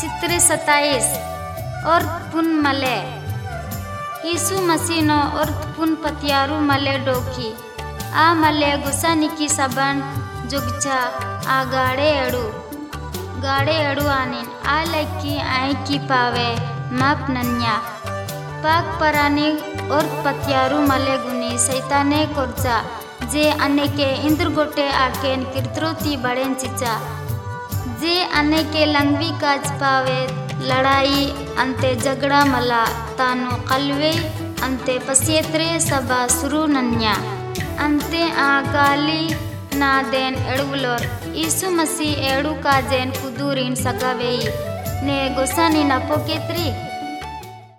चित्र 27 और पुन मले यीशु मसीह नो और पुन पतियारू मले डोकी आ मले गुस्सा निकी सबन जुगचा आ गाड़े अड़ू आनिन आ लक्की आए की पावे माप नन्या पाक परानी और पतियारू मले गुनी सैताने कोर्चा जे अने के इंद्र गोटे आकेन किरत्रोती बड़ेन चिचा जे अने के लंगवी काज पावे लड़ाई अंते झगड़ा मला तानु कलवे अंते पसेत्रे सबा सुरु नन्या अंते आ गाली ना देन एड़ुलोर यीशु मसीह एड़ू का जेन कुदूरिन सगावेई ने गोसानी नपो केत्री